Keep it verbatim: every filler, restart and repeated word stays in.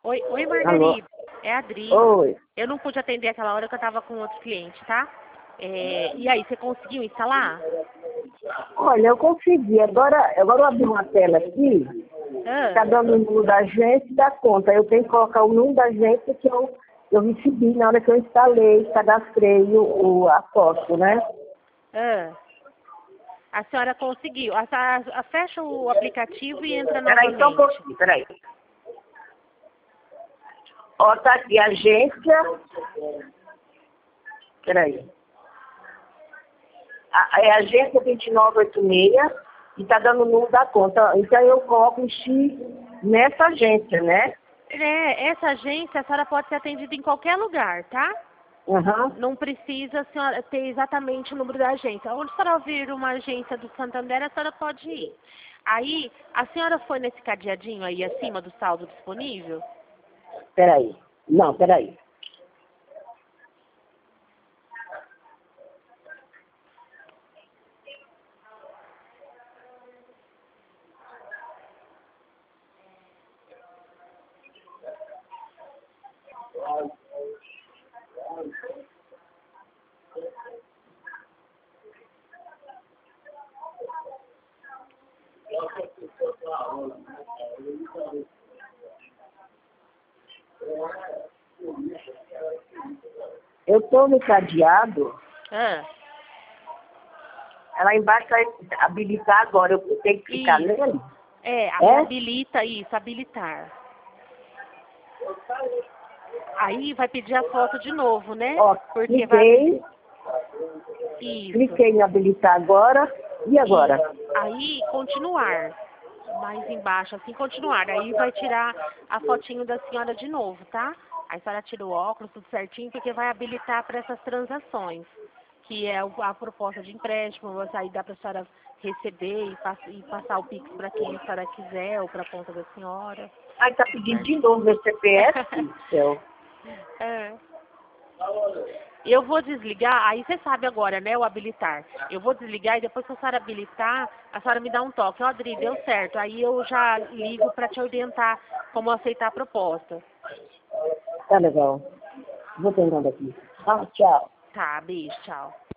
Oi, oi, Alô? Margarida. É a Adri. Oi. Eu não pude atender aquela hora que eu tava com outro cliente, tá? É, e aí, você conseguiu instalar? Olha, eu consegui. Agora, agora eu abri uma tela aqui, Ah, está dando o número da agência e da conta. Eu tenho que colocar o número da agência que eu, eu recebi na hora que eu instalei, cadastrei o, o, a foto, né? ah. A senhora conseguiu. A, a, a- fecha o aplicativo e entra Peraí, só um novamente. pouquinho, peraí. Ó, tá aqui, agência. Peraí. A, é a agência vinte e nove oitenta e seis e está dando o número da conta. Então eu coloco o X nessa agência, né? É, essa agência, a senhora pode ser atendida em qualquer lugar, tá? Aham. Não precisa a senhora ter exatamente o número da agência. Onde a senhora ouvir uma agência do Santander, a senhora pode ir. Aí, a senhora foi nesse cadeadinho aí acima do saldo disponível? Peraí. Não, peraí. Eu estou no cadeado, Ah, ela embaixo vai habilitar agora, eu tenho que clicar isso. nele? É, aí É? habilita isso, habilitar. Aí vai pedir a foto de novo, né? Ó, Porque vai cliquei, isso. cliquei em habilitar agora, e agora? Isso. Aí, continuar. Mais embaixo, assim, continuar. Aí vai tirar a fotinho da senhora de novo, tá? Aí a senhora tira o óculos, tudo certinho, porque vai habilitar para essas transações. Que é o- a proposta de empréstimo, aí dá para a senhora receber e, pass- e passar o Pix para quem a senhora quiser, ou para a conta da senhora. Ai, tá Tudo pedindo de certinho. novo meu C P F, do céu. É. Eu vou desligar, aí você sabe agora, né, o habilitar. Eu vou desligar e depois que a senhora habilitar, a senhora me dá um toque. Ó, Adri, deu certo. Aí eu já ligo para te orientar como aceitar a proposta. Tá legal. Vou tentando aqui. Ah, tchau. Tá, beijo, tchau.